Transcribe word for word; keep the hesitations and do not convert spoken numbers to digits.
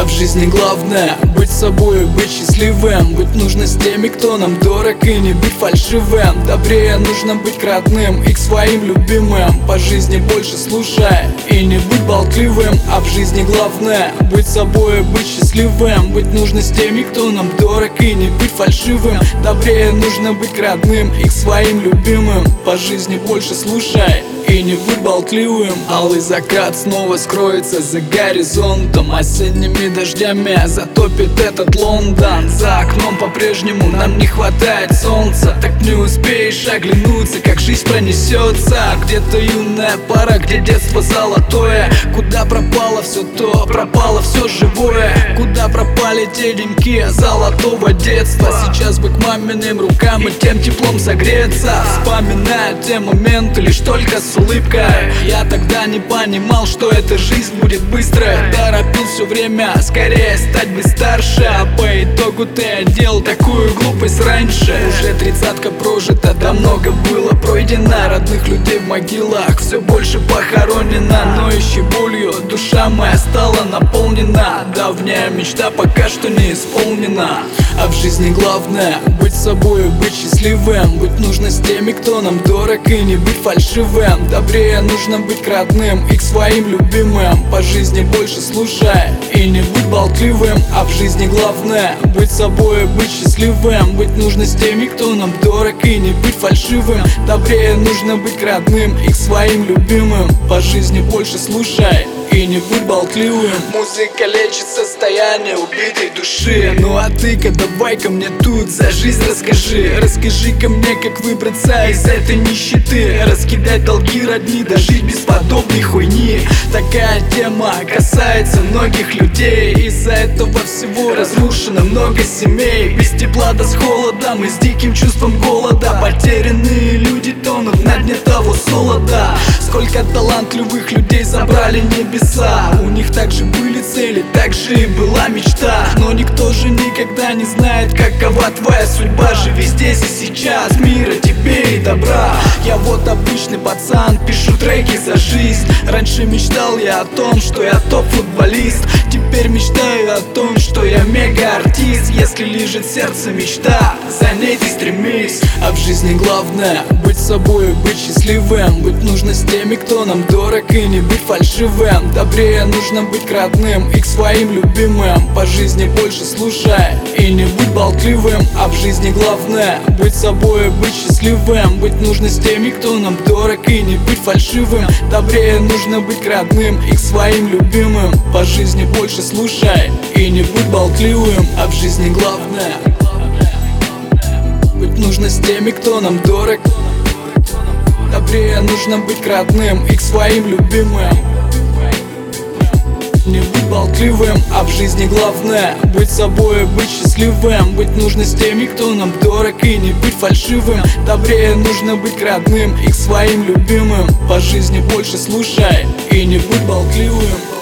А в жизни главное быть собой, быть счастливым. Быть нужно с теми, кто нам дорог, и не быть фальшивым. Добрее нужно быть к родным и к своим любимым. По жизни больше слушай и не будь болтливым. А в жизни главное быть собой, быть счастливым. Быть нужно с теми, кто нам дорог, и не быть фальшивым. Добрее нужно быть к родным и к своим любимым. По жизни больше слушай и не будь болтливым. Алый закат снова скроется за горизонтом. Осенними дождями затопит этот Лондон. За окном по-прежнему нам не хватает солнца. Так не успеешь оглянуться, как жизнь пронесется. Где-то юная пара, где детство золотое. Куда пропало все то, пропало все живое. Куда пропали те деньки золотого детства. Сейчас бы к маминым рукам и тем теплом согреться. Вспоминая те моменты лишь только с улыбкой. Я тогда не понимал, что эта жизнь будет быстрой. Торопил все время скорее стать бы старше. А по итогу ты делал такую глупость раньше. Уже тридцатка прожита, да много было пройдено. Родных людей в могилах все больше похоронено. Ноющей болью душа моя стала наполнена. Давняя мечта пока что не исполнена. А в жизни главное быть собой, быть счастливым. Быть нужно с теми, кто нам дорог, и не быть фальшивым. Добрее нужно быть к родным и к своим любимым. По жизни больше слушай и не будь болтливым. А в жизни главное быть собой, быть счастливым. Быть нужно с теми, кто нам дорог, и не быть фальшивым. Добрее нужно быть к родным и к своим любимым. По жизни больше слушай и не будь болтливым. Музыка лечит состояние убитой души. Ну а ты-ка давай-ка мне тут за жизнь расскажи. Расскажи-ка мне, как выбраться из этой нищеты. Раскидать долги родни, да жить без подобной хуйни. Такая тема касается многих людей. Из-за этого всего разрушено много семей. Без тепла да с холодом и с диким чувством голода. Потерянные люди тонут на дне того солода. Сколько талантливых людей забрали небеса. У них также были цели, также и была мечта. Но никто же никогда не знает, какова твоя судьба. Живи здесь и сейчас, мира тебе и добра. Я вот обычный пацан, пишу треки за жизнь. Раньше мечтал я о том, что я топ-футболист. Теперь мечтаю о том, что я мега-артист. Если лежит сердце мечта, за ней ты стремись. А в жизни главное быть собой, быть счастливым. Быть нужно с теми, кто нам дорог, и не быть фальшивым. Добрее нужно быть к родным и к своим любимым. По жизни больше слушай и не будь болтливым. А в жизни главное быть собой, быть счастливым. Быть нужно с теми, кто нам дорог, и не быть фальшивым. Добрее нужно быть к родным и к своим любимым. По жизни больше слушай и не будь болтливым. А в жизни главное быть нужно с теми, кто нам дорог. Добрее нужно быть к родным и к своим любимым. Не будь болтливым, а в жизни главное быть собой, быть счастливым. Быть нужно с теми, кто нам дорог, и не быть фальшивым. Добрее нужно быть к родным и к своим любимым. По жизни больше слушай и не будь болтливым.